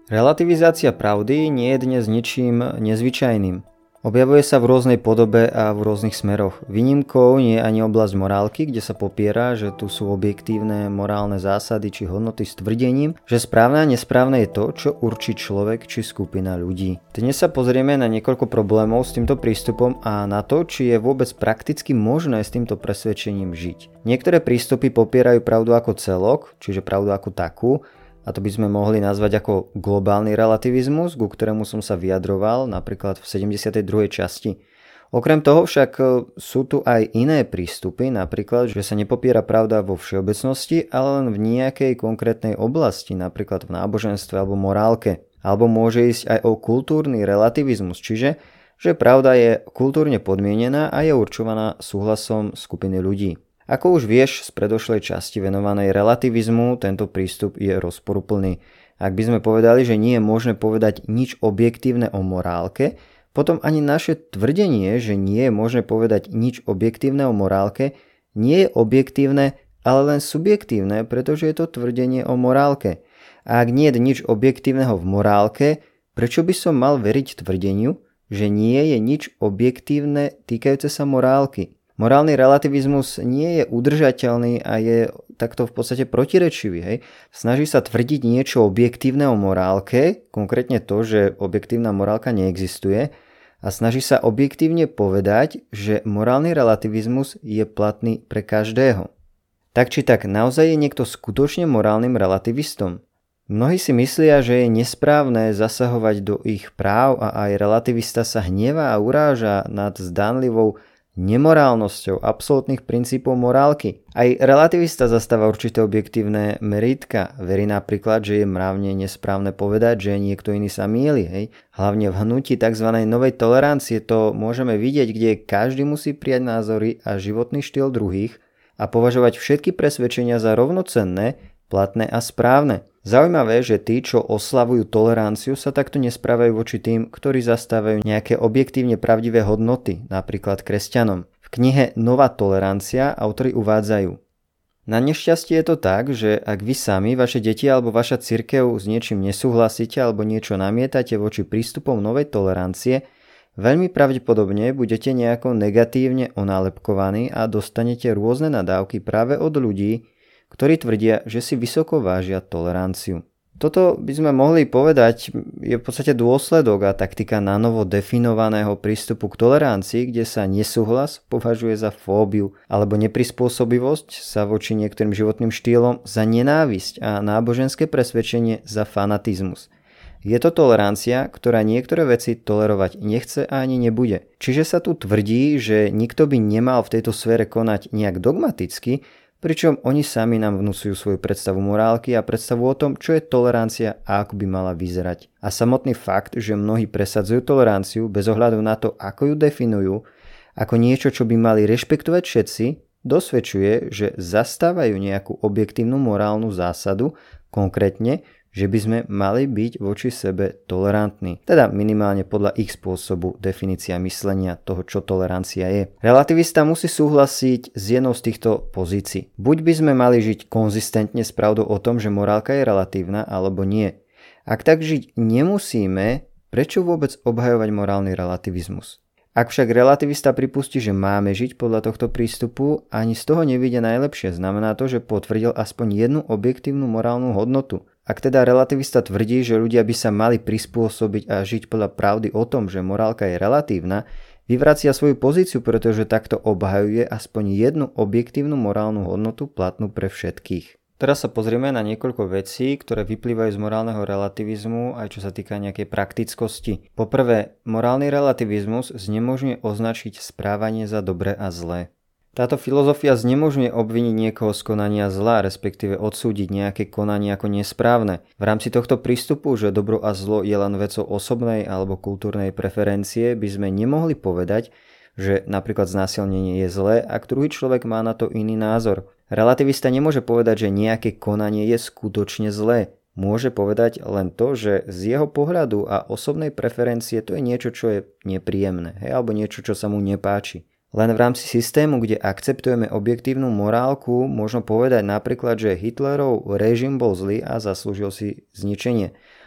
Relativizácia pravdy nie je dnes ničím nezvyčajným. Objavuje sa v rôznej podobe a v rôznych smeroch. Výnimkou nie je ani oblasť morálky, kde sa popiera, že tu sú objektívne morálne zásady či hodnoty s tvrdením, že správne a nesprávne je to, čo určí človek či skupina ľudí. Dnes sa pozrieme na niekoľko problémov s týmto prístupom a na to, či je vôbec prakticky možné s týmto presvedčením žiť. Niektoré prístupy popierajú pravdu ako celok, čiže pravdu ako takú, a to by sme mohli nazvať ako globálny relativizmus, ku ktorému som sa vyjadroval napríklad v 72. časti. Okrem toho však sú tu aj iné prístupy, napríklad, že sa nepopiera pravda vo všeobecnosti, ale len v nejakej konkrétnej oblasti, napríklad v náboženstve alebo morálke. Alebo môže ísť aj o kultúrny relativizmus, čiže že pravda je kultúrne podmienená a je určovaná súhlasom skupiny ľudí. Ako už vieš z predošlej časti venovanej relativizmu, tento prístup je rozporuplný. Ak by sme povedali, že nie je možné povedať nič objektívne o morálke, potom ani naše tvrdenie, že nie je možné povedať nič objektívne o morálke, nie je objektívne, ale len subjektívne, pretože je to tvrdenie o morálke. A ak nie je nič objektívneho v morálke, prečo by som mal veriť tvrdeniu, že nie je nič objektívne týkajúce sa morálky? Morálny relativizmus nie je udržateľný a je takto v podstate protirečivý. Hej? Snaží sa tvrdiť niečo objektívne o morálke, konkrétne to, že objektívna morálka neexistuje, a snaží sa objektívne povedať, že morálny relativizmus je platný pre každého. Tak či tak, naozaj je niekto skutočne morálnym relativistom? Mnohí si myslia, že je nesprávne zasahovať do ich práv a aj relativista sa hnevá a uráža nad zdánlivou nemorálnosťou absolútnych princípov morálky. Aj relativista zastáva určité objektívne meritka. Verí napríklad, že je mravne nesprávne povedať, že niekto iný sa mýli. Hej? Hlavne v hnutí tzv. Novej tolerancie to môžeme vidieť, kde každý musí prijať názory a životný štýl druhých a považovať všetky presvedčenia za rovnocenné, platné a správne. Zaujímavé, že tí, čo oslavujú toleranciu, sa takto nesprávajú voči tým, ktorí zastávajú nejaké objektívne pravdivé hodnoty, napríklad kresťanom. V knihe Nová tolerancia autori uvádzajú: Na nešťastie je to tak, že ak vy sami, vaše deti alebo vaša cirkev s niečím nesúhlasíte alebo niečo namietate voči prístupom novej tolerancie, veľmi pravdepodobne budete nejako negatívne onálepkovaní a dostanete rôzne nadávky práve od ľudí, ktorí tvrdia, že si vysoko vážia toleranciu. Toto by sme mohli povedať je v podstate dôsledok a taktika nanovo definovaného prístupu k tolerancii, kde sa nesúhlas považuje za fóbiu alebo neprispôsobivosť sa voči niektorým životným štýlom za nenávisť a náboženské presvedčenie za fanatizmus. Je to tolerancia, ktorá niektoré veci tolerovať nechce a ani nebude. Čiže sa tu tvrdí, že nikto by nemal v tejto sfére konať nejak dogmaticky, pričom oni sami nám vnúcujú svoju predstavu morálky a predstavu o tom, čo je tolerancia a ako by mala vyzerať. A samotný fakt, že mnohí presadzujú toleranciu bez ohľadu na to, ako ju definujú, ako niečo, čo by mali rešpektovať všetci, dosvedčuje, že zastávajú nejakú objektívnu morálnu zásadu, konkrétne, že by sme mali byť voči sebe tolerantní. Teda minimálne podľa ich spôsobu definícia myslenia toho, čo tolerancia je. Relativista musí súhlasiť s jednou z týchto pozícií. Buď by sme mali žiť konzistentne s pravdou o tom, že morálka je relatívna, alebo nie. Ak tak žiť nemusíme, prečo vôbec obhajovať morálny relativizmus? Ak však relativista pripustí, že máme žiť podľa tohto prístupu, ani z toho nevyjde najlepšie. Znamená to, že potvrdil aspoň jednu objektívnu morálnu hodnotu. Ak teda relativista tvrdí, že ľudia by sa mali prispôsobiť a žiť podľa pravdy o tom, že morálka je relatívna, vyvracia svoju pozíciu, pretože takto obhajuje aspoň jednu objektívnu morálnu hodnotu platnú pre všetkých. Teraz sa pozrieme na niekoľko vecí, ktoré vyplývajú z morálneho relativizmu, aj čo sa týka nejakej praktickosti. Poprvé, morálny relativizmus znemožňuje označiť správanie za dobré a zlé. Táto filozofia znemožňuje obviniť niekoho z konania zla, respektíve odsúdiť nejaké konanie ako nesprávne. V rámci tohto prístupu, že dobro a zlo je len vecou osobnej alebo kultúrnej preferencie, by sme nemohli povedať, že napríklad znásilnenie je zlé, ak druhý človek má na to iný názor. Relativista nemôže povedať, že nejaké konanie je skutočne zlé. Môže povedať len to, že z jeho pohľadu a osobnej preferencie to je niečo, čo je nepríjemné, alebo niečo, čo sa mu nepáči. Len v rámci systému, kde akceptujeme objektívnu morálku, možno povedať napríklad, že Hitlerov režim bol zlý a zaslúžil si zničenie.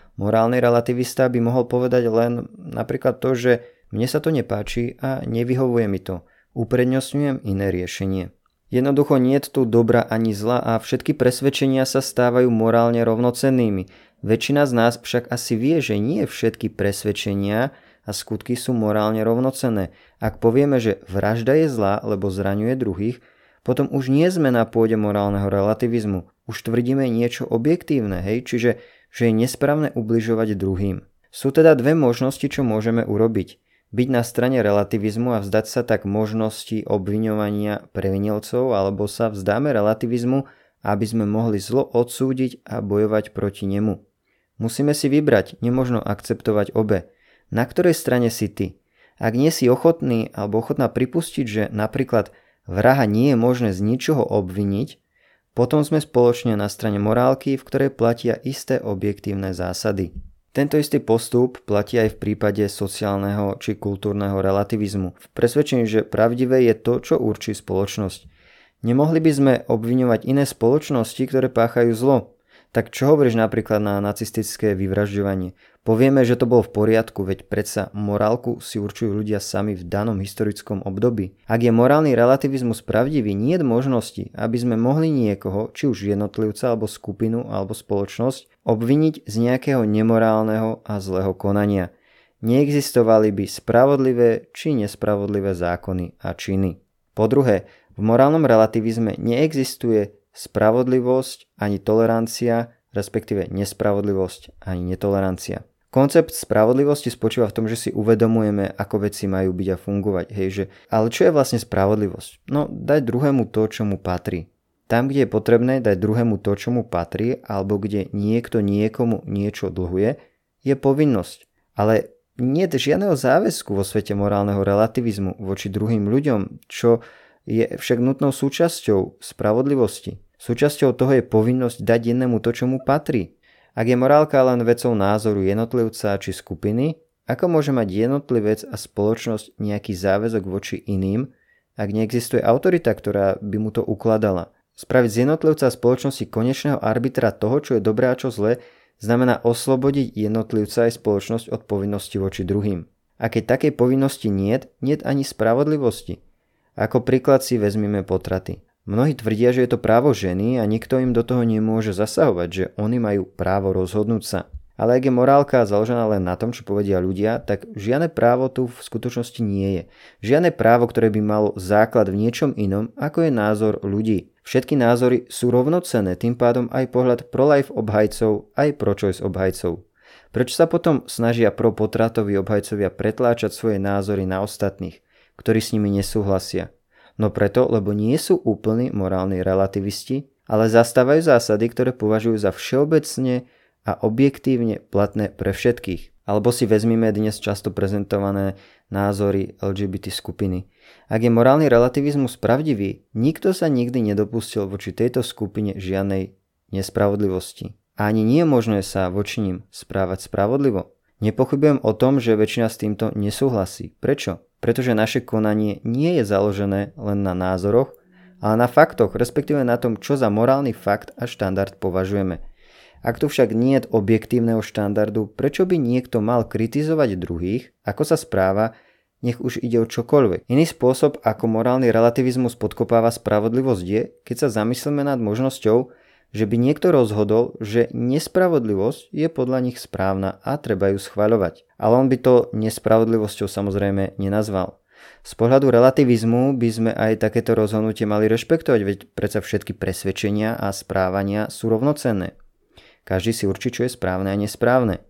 Morálny relativista by mohol povedať len napríklad to, že mne sa to nepáči a nevyhovuje mi to. Uprednostňujem iné riešenie. Jednoducho niet tu dobra ani zla a všetky presvedčenia sa stávajú morálne rovnocennými. Väčšina z nás však asi vie, že nie všetky presvedčenia a skutky sú morálne rovnocenné. Ak povieme, že vražda je zlá, lebo zraňuje druhých, potom už nie sme na pôde morálneho relativizmu. Už tvrdíme niečo objektívne, čiže že je nesprávne ubližovať druhým. Sú teda dve možnosti, čo môžeme urobiť. Byť na strane relativizmu a vzdať sa tak možnosti obviňovania previnilcov, alebo sa vzdáme relativizmu, aby sme mohli zlo odsúdiť a bojovať proti nemu. Musíme si vybrať, nemožno akceptovať obe. Na ktorej strane si ty? Ak nie si ochotný alebo ochotná pripustiť, že napríklad vraha nie je možné z ničoho obviniť, potom sme spoločne na strane morálky, v ktorej platia isté objektívne zásady. Tento istý postup platí aj v prípade sociálneho či kultúrneho relativizmu. V presvedčení, že pravdivé je to, čo určí spoločnosť. Nemohli by sme obviňovať iné spoločnosti, ktoré páchajú zlo. Tak čo hovoríš napríklad na nacistické vyvražďovanie? Povieme, že to bolo v poriadku, veď predsa morálku si určujú ľudia sami v danom historickom období. Ak je morálny relativizmus pravdivý, nie je možnosti, aby sme mohli niekoho, či už jednotlivca, alebo skupinu, alebo spoločnosť, obviniť z nejakého nemorálneho a zlého konania. Neexistovali by spravodlivé či nespravodlivé zákony a činy. Po druhé, v morálnom relativizme neexistuje spravodlivosť ani tolerancia, respektíve nespravodlivosť ani netolerancia. Koncept spravodlivosti spočíva v tom, že si uvedomujeme, ako veci majú byť a fungovať. Ale čo je vlastne spravodlivosť? No, dať druhému to, čo mu patrí. Tam, kde je potrebné dať druhému to, čo mu patrí, alebo kde niekto niekomu niečo dlhuje, je povinnosť. Ale nie je žiadneho záväzku vo svete morálneho relativizmu voči druhým ľuďom, čo je však nutnou súčasťou spravodlivosti. Súčasťou toho je povinnosť dať jednému to, čo mu patrí. Ak je morálka len vecou názoru jednotlivca či skupiny, ako môže mať jednotlivec a spoločnosť nejaký záväzok voči iným, ak neexistuje autorita, ktorá by mu to ukladala? Spraviť z jednotlivca a spoločnosti konečného arbitra toho, čo je dobré a čo zlé, znamená oslobodiť jednotlivca aj spoločnosť od povinnosti voči druhým. A keď takej povinnosti niet ani spravodlivosti. Ako príklad si vezmime potraty. Mnohí tvrdia, že je to právo ženy a nikto im do toho nemôže zasahovať, že oni majú právo rozhodnúť sa. Ale ak je morálka založená len na tom, čo povedia ľudia, tak žiadne právo tu v skutočnosti nie je. Žiadne právo, ktoré by malo základ v niečom inom, ako je názor ľudí. Všetky názory sú rovnocenné, tým pádom aj pohľad pro-life obhajcov, aj pro-choice obhajcov. Prečo sa potom snažia pro-potratoví obhajcovia pretláčať svoje názory na ostatných, ktorí s nimi nesúhlasia? No preto, lebo nie sú úplní morálni relativisti, ale zastávajú zásady, ktoré považujú za všeobecne a objektívne platné pre všetkých. Alebo si vezmime dnes často prezentované názory LGBT skupiny. Ak je morálny relativizmus pravdivý, nikto sa nikdy nedopustil voči tejto skupine žiadnej nespravodlivosti. A ani nie je možné sa voči nim správať spravodlivo. Nepochybujem o tom, že väčšina s týmto nesúhlasí. Prečo? Pretože naše konanie nie je založené len na názoroch, ale na faktoch, respektíve na tom, čo za morálny fakt a štandard považujeme. Ak tu však nie je objektívneho štandardu, prečo by niekto mal kritizovať druhých, ako sa správa, nech už ide o čokoľvek. Iný spôsob, ako morálny relativizmus podkopáva spravodlivosť je, keď sa zamyslíme nad možnosťou, že by niekto rozhodol, že nespravodlivosť je podľa nich správna a treba ju schvaľovať. Ale on by to nespravodlivosťou samozrejme nenazval. Z pohľadu relativizmu by sme aj takéto rozhodnutie mali rešpektovať, veď predsa všetky presvedčenia a správania sú rovnocenné. Každý si určí, čo je správne a nesprávne.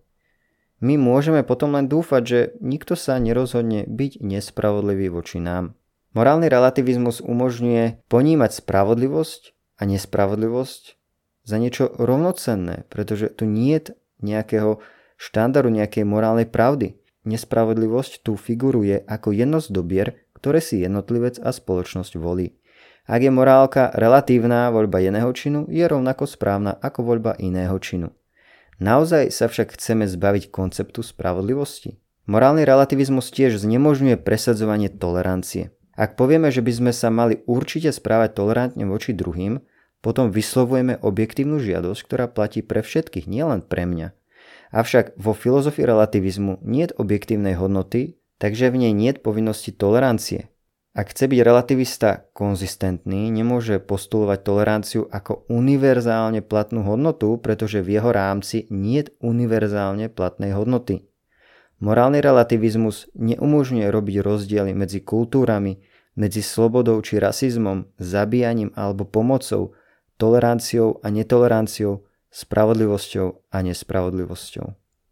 My môžeme potom len dúfať, že nikto sa nerozhodne byť nespravodlivý voči nám. Morálny relativizmus umožňuje ponímať spravodlivosť a nespravodlivosť za niečo rovnocenné, pretože tu nie je nejakého štandardu, nejakej morálnej pravdy. Nespravodlivosť tu figuruje ako jedno z dobier, ktoré si jednotlivec a spoločnosť volí. Ak je morálka relatívna, voľba jedného činu je rovnako správna ako voľba iného činu. Naozaj sa však chceme zbaviť konceptu spravodlivosti? Morálny relativizmus tiež znemožňuje presadzovanie tolerancie. Ak povieme, že by sme sa mali určite správať tolerantne voči druhým, potom vyslovujeme objektívnu žiadosť, ktorá platí pre všetkých, nielen pre mňa. Avšak vo filozofii relativizmu niet objektívnej hodnoty, takže v nej niet povinnosti tolerancie. Ak chce byť relativista konzistentný, nemôže postulovať toleranciu ako univerzálne platnú hodnotu, pretože v jeho rámci niet univerzálne platnej hodnoty. Morálny relativizmus neumožňuje robiť rozdiely medzi kultúrami, medzi slobodou či rasizmom, zabíjaním alebo pomocou, toleranciou a netoleranciou, spravodlivosťou a nespravodlivosťou.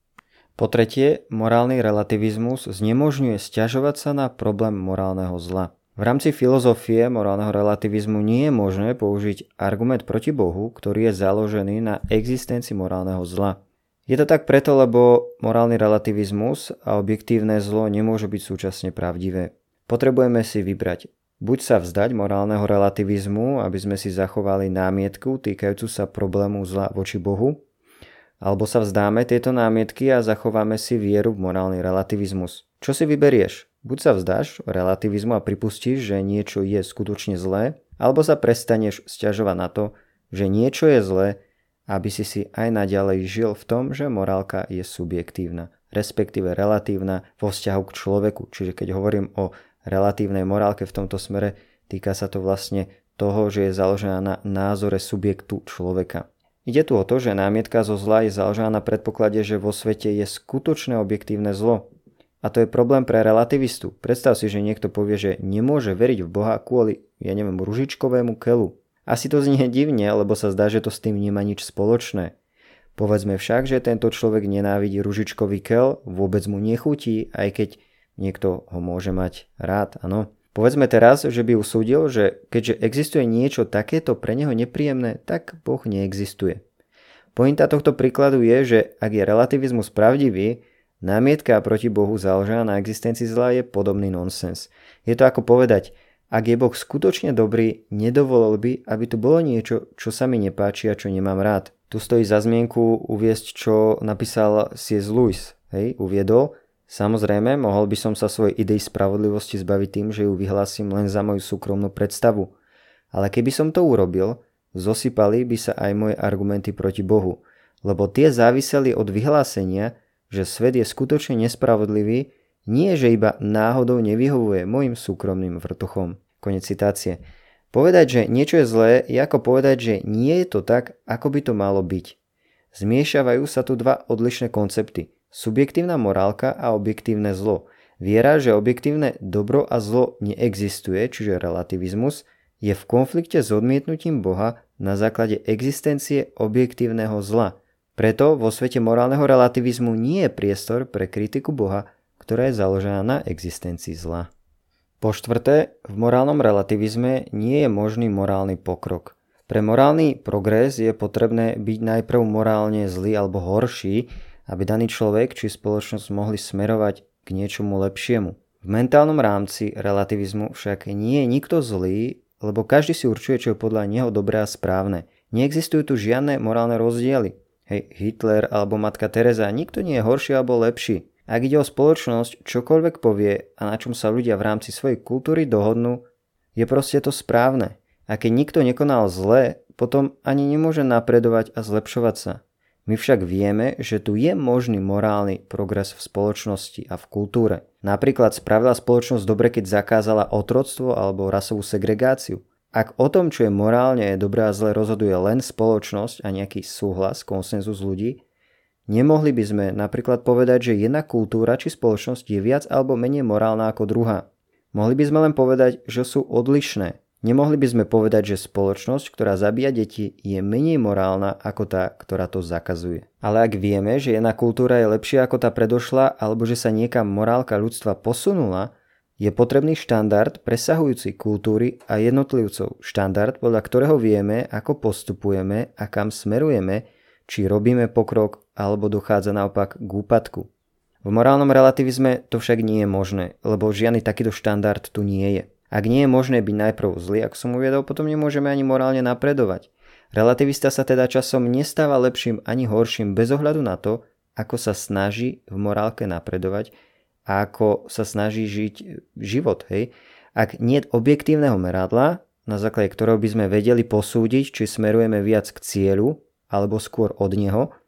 Po tretie, morálny relativizmus znemožňuje sťažovať sa na problém morálneho zla. V rámci filozofie morálneho relativizmu nie je možné použiť argument proti Bohu, ktorý je založený na existencii morálneho zla. Je to tak preto, lebo morálny relativizmus a objektívne zlo nemôžu byť súčasne pravdivé. Potrebujeme si vybrať. Buď sa vzdať morálneho relativizmu, aby sme si zachovali námietku týkajúcu sa problému zla voči Bohu, alebo sa vzdáme tieto námietky a zachováme si vieru v morálny relativizmus. Čo si vyberieš? Buď sa vzdáš relativizmu a pripustíš, že niečo je skutočne zlé, alebo sa prestaneš sťažovať na to, že niečo je zlé, aby si aj naďalej žil v tom, že morálka je subjektívna, respektíve relatívna vo vzťahu k človeku. Čiže keď hovorím o relatívnej morálke v tomto smere, týka sa to vlastne toho, že je založená na názore subjektu človeka. Ide tu o to, že námietka zo zla je založená na predpoklade, že vo svete je skutočné objektívne zlo. A to je problém pre relativistu. Predstav si, že niekto povie, že nemôže veriť v Boha kvôli, ružičkovému keľu. Asi to znie divne, lebo sa zdá, že to s tým nemá nič spoločné. Povedzme však, že tento človek nenávidí ružičkový keľ, vôbec mu nechutí, aj keď niekto ho môže mať rád, áno. Povedzme teraz, že by usúdil, že keďže existuje niečo takéto pre neho nepríjemné, tak Boh neexistuje. Pointa tohto príkladu je, že ak je relativizmus pravdivý, námietka proti Bohu založená na existencii zla je podobný nonsens. Je to ako povedať, ak je Boh skutočne dobrý, nedovolil by, aby tu bolo niečo, čo sa mi nepáči a čo nemám rád. Tu stojí za zmienku uviesť, čo napísal C.S. Lewis. Uviedol: samozrejme, mohol by som sa svojej idei spravodlivosti zbaviť tým, že ju vyhlásim len za moju súkromnú predstavu. Ale keby som to urobil, zosypali by sa aj moje argumenty proti Bohu, lebo tie záviseli od vyhlásenia, že svet je skutočne nespravodlivý, nie že iba náhodou nevyhovuje mojim súkromným vrtuchom. Konec citácie. Povedať, že niečo je zlé, je ako povedať, že nie je to tak, ako by to malo byť. Zmiešavajú sa tu dva odlišné koncepty. Subjektívna morálka a objektívne zlo. Viera, že objektívne dobro a zlo neexistuje, čiže relativizmus, je v konflikte s odmietnutím Boha na základe existencie objektívneho zla. Preto vo svete morálneho relativizmu nie je priestor pre kritiku Boha, ktorá je založená na existencii zla. Po štvrté, v morálnom relativizme nie je možný morálny pokrok. Pre morálny progres je potrebné byť najprv morálne zlý alebo horší, aby daný človek či spoločnosť mohli smerovať k niečomu lepšiemu. V mentálnom rámci relativizmu však nie je nikto zlý, lebo každý si určuje, čo je podľa neho dobré a správne. Neexistujú tu žiadne morálne rozdiely. Hitler alebo matka Teresa, nikto nie je horší alebo lepší. Ak ide o spoločnosť, čokoľvek povie a na čom sa ľudia v rámci svojej kultúry dohodnú, je proste to správne. A keď nikto nekonal zle, potom ani nemôže napredovať a zlepšovať sa. My však vieme, že tu je možný morálny progres v spoločnosti a v kultúre. Napríklad spravila spoločnosť dobre, keď zakázala otroctvo alebo rasovú segregáciu. Ak o tom, čo je morálne dobré a zlé, rozhoduje len spoločnosť a nejaký súhlas, konsenzus ľudí, nemohli by sme napríklad povedať, že jedna kultúra či spoločnosť je viac alebo menej morálna ako druhá. Mohli by sme len povedať, že sú odlišné. Nemohli by sme povedať, že spoločnosť, ktorá zabíja deti, je menej morálna ako tá, ktorá to zakazuje. Ale ak vieme, že jedna kultúra je lepšia ako tá predošla, alebo že sa niekam morálka ľudstva posunula, je potrebný štandard presahujúci kultúry a jednotlivcov. Štandard, podľa ktorého vieme, ako postupujeme a kam smerujeme, či robíme pokrok, alebo dochádza naopak k úpadku. V morálnom relativizme to však nie je možné, lebo žiadny takýto štandard tu nie je. Ak nie je možné byť najprv zlý, ako som uviedol, potom nemôžeme ani morálne napredovať. Relativista sa teda časom nestáva lepším ani horším bez ohľadu na to, ako sa snaží v morálke napredovať a ako sa snaží žiť život. Ak nie je objektívneho meradla, na základe ktorého by sme vedeli posúdiť, či smerujeme viac k cieľu alebo skôr od neho,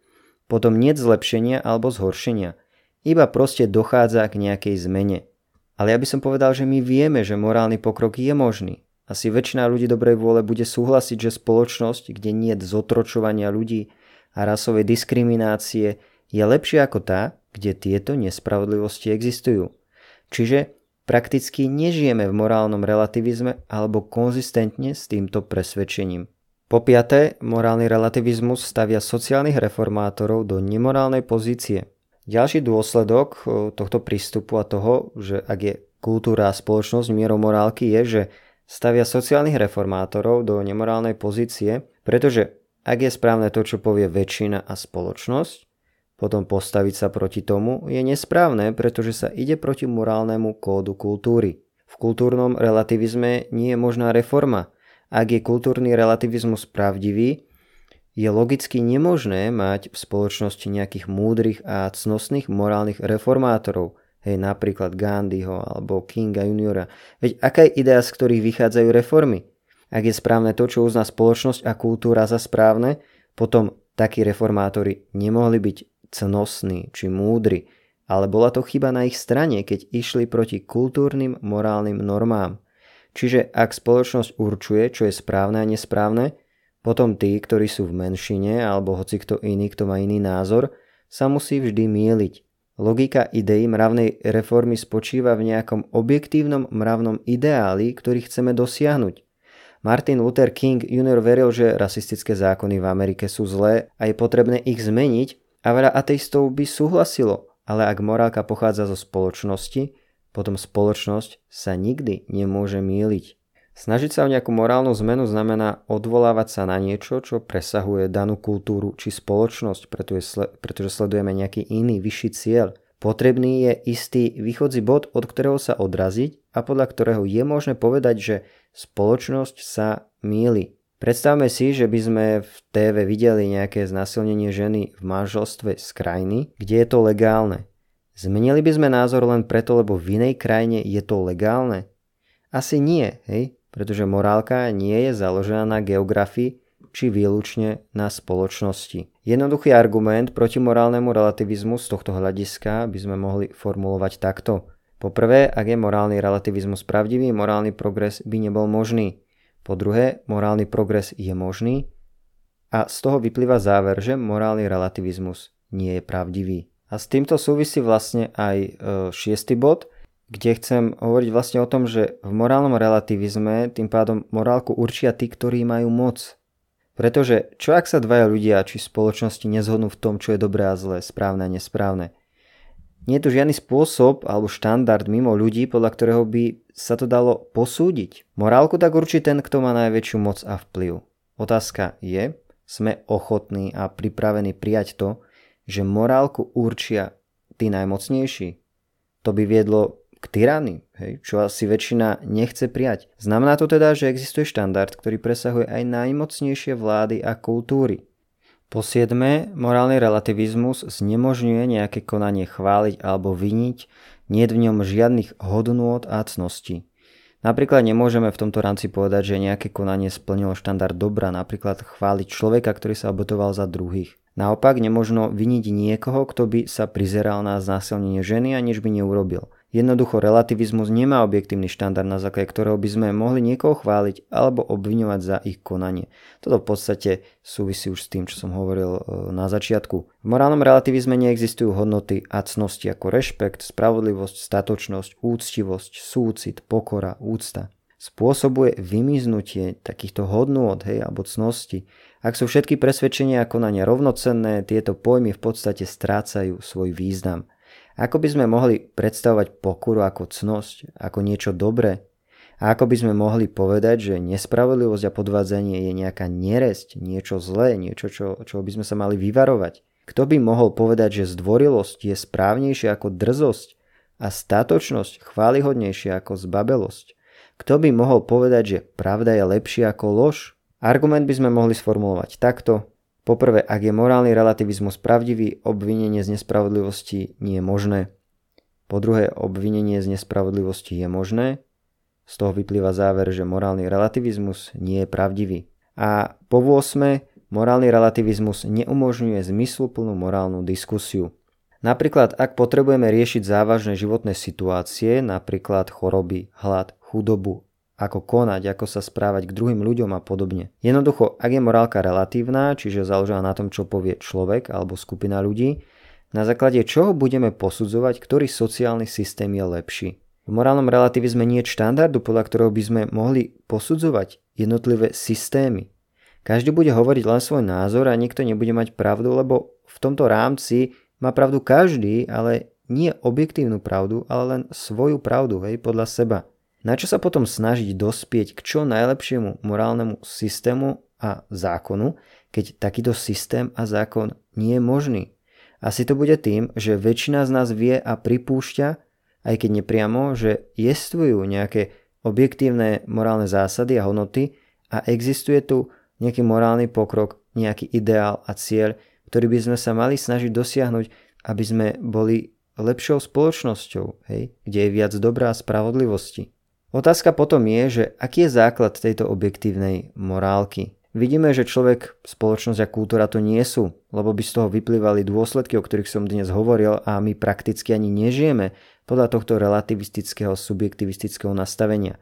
potom nie zlepšenia alebo zhoršenia. Iba proste dochádza k nejakej zmene. Ale ja by som povedal, že my vieme, že morálny pokrok je možný. Asi väčšina ľudí dobrej vôle bude súhlasiť, že spoločnosť, kde nie je zotročovania ľudí a rasovej diskriminácie, je lepšia ako tá, kde tieto nespravodlivosti existujú. Čiže prakticky nežijeme v morálnom relativizme alebo konzistentne s týmto presvedčením. Po piaté, morálny relativizmus stavia sociálnych reformátorov do nemorálnej pozície. Ďalší dôsledok tohto prístupu a toho, že ak je kultúra a spoločnosť mierou morálky, je, že stavia sociálnych reformátorov do nemorálnej pozície, pretože ak je správne to, čo povie väčšina a spoločnosť, potom postaviť sa proti tomu je nesprávne, pretože sa ide proti morálnemu kódu kultúry. V kultúrnom relativizme nie je možná reforma. Ak je kultúrny relativizmus pravdivý, je logicky nemožné mať v spoločnosti nejakých múdrych a cnostných morálnych reformátorov, napríklad Gandhiho alebo Kinga juniora. Veď aká je idea, z ktorých vychádzajú reformy? Ak je správne to, čo uzná spoločnosť a kultúra za správne, potom takí reformátori nemohli byť cnostní či múdri, ale bola to chyba na ich strane, keď išli proti kultúrnym morálnym normám. Čiže ak spoločnosť určuje, čo je správne a nesprávne, potom tí, ktorí sú v menšine alebo hoci kto iný, kto má iný názor, sa musí vždy myliť. Logika ideí mravnej reformy spočíva v nejakom objektívnom mravnom ideáli, ktorý chceme dosiahnuť. Martin Luther King Jr. veril, že rasistické zákony v Amerike sú zlé a je potrebné ich zmeniť, a veľa ateistov by súhlasilo, ale ak morálka pochádza zo spoločnosti, potom spoločnosť sa nikdy nemôže mýliť. Snažiť sa o nejakú morálnu zmenu znamená odvolávať sa na niečo, čo presahuje danú kultúru či spoločnosť, pretože sledujeme nejaký iný, vyšší cieľ. Potrebný je istý východzí bod, od ktorého sa odraziť a podľa ktorého je možné povedať, že spoločnosť sa mýli. Predstavme si, že by sme v TV videli nejaké znásilnenie ženy v manželstve z krajiny, kde je to legálne. Zmenili by sme názor len preto, lebo v inej krajine je to legálne? Asi nie, pretože morálka nie je založená na geografii či výlučne na spoločnosti. Jednoduchý argument proti morálnemu relativizmu z tohto hľadiska by sme mohli formulovať takto. Poprvé, ak je morálny relativizmus pravdivý, morálny progres by nebol možný. Po druhé, morálny progres je možný a z toho vyplýva záver, že morálny relativizmus nie je pravdivý. A s týmto súvisí vlastne aj 6. bod, kde chcem hovoriť vlastne o tom, že v morálnom relativizme tým pádom morálku určia tí, ktorí majú moc. Pretože čo ak sa dvaja ľudia či spoločnosti nezhodnú v tom, čo je dobré a zlé, správne a nesprávne? Nie je tu žiadny spôsob alebo štandard mimo ľudí, podľa ktorého by sa to dalo posúdiť. Morálku tak určí ten, kto má najväčšiu moc a vplyv. Otázka je, sme ochotní a pripravení prijať to, že morálku určia tí najmocnejší? To by viedlo k tyranii, čo asi väčšina nechce prijať. Znamená to teda, že existuje štandard, ktorý presahuje aj najmocnejšie vlády a kultúry. Po 7. morálny relativizmus znemožňuje nejaké konanie chváliť alebo viniť, nie je v ňom žiadnych hodnôt a cností. Napríklad nemôžeme v tomto rámci povedať, že nejaké konanie splnilo štandard dobra, napríklad chváliť človeka, ktorý sa obetoval za druhých. Naopak nemožno viniť niekoho, kto by sa prizeral na znásilnenie ženy a nič by neurobil. Jednoducho relativizmus nemá objektívny štandard, na základe ktorého by sme mohli niekoho chváliť alebo obviňovať za ich konanie. Toto v podstate súvisí už s tým, čo som hovoril na začiatku. V morálnom relativizme neexistujú hodnoty a cnosti ako rešpekt, spravodlivosť, statočnosť, úctivosť, súcit, pokora, úcta. Spôsobuje vymiznutie takýchto hodnôt alebo cností. Ak sú všetky presvedčenia a konania rovnocenné, tieto pojmy v podstate strácajú svoj význam. Ako by sme mohli predstavovať pokoru ako cnosť, ako niečo dobré? A ako by sme mohli povedať, že nespravodlivosť a podvádzanie je nejaká neresť, niečo zlé, niečo, čo by sme sa mali vyvarovať? Kto by mohol povedať, že zdvorilosť je správnejšia ako drzosť a statočnosť chválihodnejšia ako zbabelosť? Kto by mohol povedať, že pravda je lepšia ako lož? Argument by sme mohli sformulovať takto. Poprvé, ak je morálny relativizmus pravdivý, obvinenie z nespravodlivosti nie je možné. Po druhé, obvinenie z nespravodlivosti je možné. Z toho vyplýva záver, že morálny relativizmus nie je pravdivý. A po 8, morálny relativizmus neumožňuje zmysluplnú morálnu diskusiu. Napríklad, ak potrebujeme riešiť závažné životné situácie, napríklad choroby, hlad, chudobu, ako konať, ako sa správať k druhým ľuďom a podobne. Jednoducho, ak je morálka relatívna, čiže založená na tom, čo povie človek alebo skupina ľudí, na základe čoho budeme posudzovať, ktorý sociálny systém je lepší. V morálnom relativizme nie je štandardu, podľa ktorého by sme mohli posudzovať jednotlivé systémy. Každý bude hovoriť len svoj názor a nikto nebude mať pravdu, lebo v tomto rámci má pravdu každý, ale nie objektívnu pravdu, ale len svoju pravdu, podľa seba. Na čo sa potom snažiť dospieť k čo najlepšiemu morálnemu systému a zákonu, keď takýto systém a zákon nie je možný? Asi to bude tým, že väčšina z nás vie a pripúšťa, aj keď nepriamo, že jestvujú nejaké objektívne morálne zásady a hodnoty a existuje tu nejaký morálny pokrok, nejaký ideál a cieľ, ktorý by sme sa mali snažiť dosiahnuť, aby sme boli lepšou spoločnosťou, kde je viac dobrá a spravodlivosti. Otázka potom je, že aký je základ tejto objektívnej morálky. Vidíme, že človek, spoločnosť a kultúra to nie sú, lebo by z toho vyplývali dôsledky, o ktorých som dnes hovoril a my prakticky ani nežijeme podľa tohto relativistického, subjektivistického nastavenia.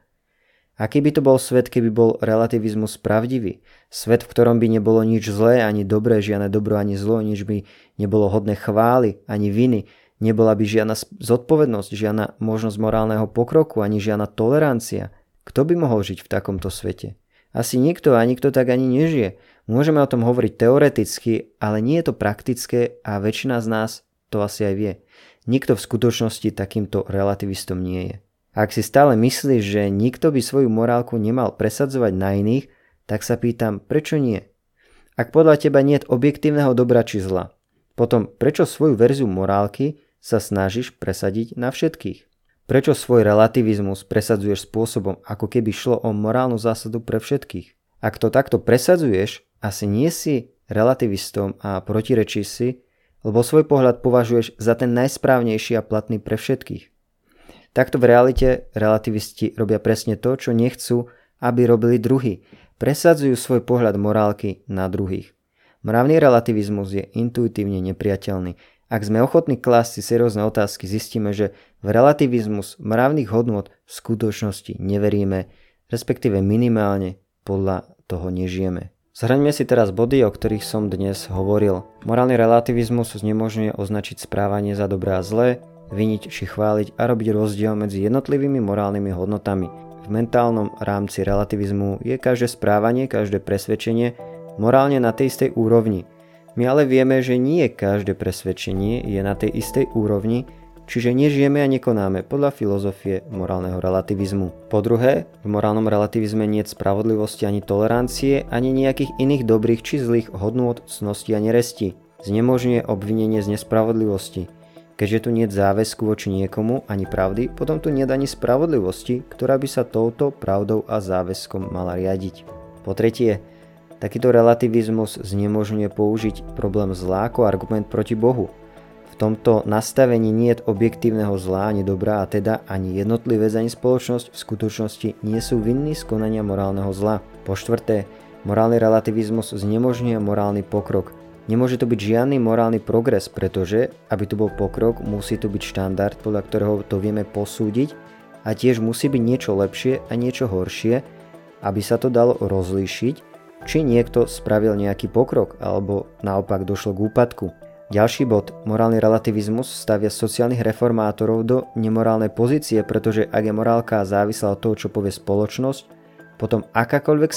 Aký by to bol svet, keby bol relativizmus pravdivý? Svet, v ktorom by nebolo nič zlé, ani dobré, žiadne dobro, ani zlo, nič by nebolo hodné chvály, ani viny, nebola by žiadna zodpovednosť, žiadna možnosť morálneho pokroku, ani žiadna tolerancia. Kto by mohol žiť v takomto svete? Asi nikto a nikto tak ani nežije. Môžeme o tom hovoriť teoreticky, ale nie je to praktické a väčšina z nás to asi aj vie. Nikto v skutočnosti takýmto relativistom nie je. Ak si stále myslíš, že nikto by svoju morálku nemal presadzovať na iných, tak sa pýtam, prečo nie? Ak podľa teba nie je objektívneho dobra či zla, potom prečo svoju verziu morálky sa snažíš presadiť na všetkých? Prečo svoj relativizmus presadzuješ spôsobom, ako keby šlo o morálnu zásadu pre všetkých? Ak to takto presadzuješ, asi nie si relativistom a protirečíš si, lebo svoj pohľad považuješ za ten najsprávnejší a platný pre všetkých. Takto v realite relativisti robia presne to, čo nechcú, aby robili druhí. Presadzujú svoj pohľad morálky na druhých. Mravný relativizmus je intuitívne nepriateľný. Ak sme ochotní klásť si seriózne otázky, zistíme, že v relativizmus mravných hodnôt v skutočnosti neveríme, respektíve minimálne podľa toho nežijeme. Zhrňme si teraz body, o ktorých som dnes hovoril. Morálny relativizmus znemožňuje označiť správanie za dobré a zlé, viniť či chváliť a robiť rozdiel medzi jednotlivými morálnymi hodnotami. V mentálnom rámci relativizmu je každé správanie, každé presvedčenie morálne na tej istej úrovni. My ale vieme, že nie každé presvedčenie je na tej istej úrovni, čiže nežijeme a nekonáme podľa filozofie morálneho relativizmu. Po druhé, v morálnom relativizme nie je spravodlivosti ani tolerancie, ani nejakých iných dobrých či zlých hodnôt, cností a nerestí. Znemožňuje obvinenie z nespravodlivosti. Keďže tu nie je záväzku voči niekomu ani pravdy, potom tu nie je ani spravodlivosti, ktorá by sa touto pravdou a záväzkom mala riadiť. Po tretie, takýto relativizmus znemožňuje použiť problém zla ako argument proti Bohu. V tomto nastavení nie je objektívneho zla ani dobra a teda ani jednotlivec ani spoločnosť v skutočnosti nie sú vinní z konania morálneho zla. Po štvrté, morálny relativizmus znemožňuje morálny pokrok. Nemôže to byť žiadny morálny progres, pretože, aby tu bol pokrok, musí tu byť štandard, podľa ktorého to vieme posúdiť a tiež musí byť niečo lepšie a niečo horšie, aby sa to dalo rozlíšiť, či niekto spravil nejaký pokrok alebo naopak došlo k úpadku. Ďalší bod, morálny relativizmus stavia sociálnych reformátorov do nemorálnej pozície, pretože ak je morálka závislá od toho, čo povie spoločnosť, potom akákoľvek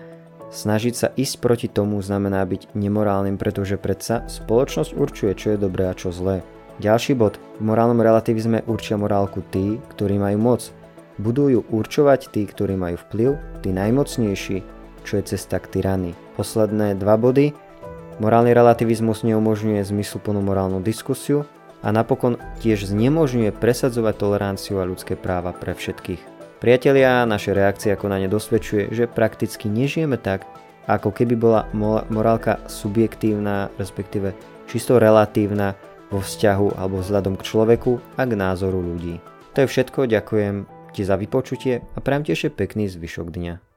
snažiť sa ísť proti tomu znamená byť nemorálnym, pretože predsa spoločnosť určuje, čo je dobré a čo zlé. Ďalší bod. V morálnom relativizme určia morálku tí, ktorí majú moc. Budú ju určovať tí, ktorí majú vplyv, tí najmocnejší, čo je cesta k tyranii. Posledné dva body. Morálny relativizmus neumožňuje zmysluplnú morálnu diskusiu a napokon tiež znemožňuje presadzovať toleranciu a ľudské práva pre všetkých. Priatelia, naše reakcie ako na ne dosvedčuje, že prakticky nežijeme tak, ako keby bola morálka subjektívna, respektíve čisto relatívna vo vzťahu alebo vzhľadom k človeku a k názoru ľudí. To je všetko, ďakujem ti za vypočutie a prajem ti ešte pekný zvyšok dňa.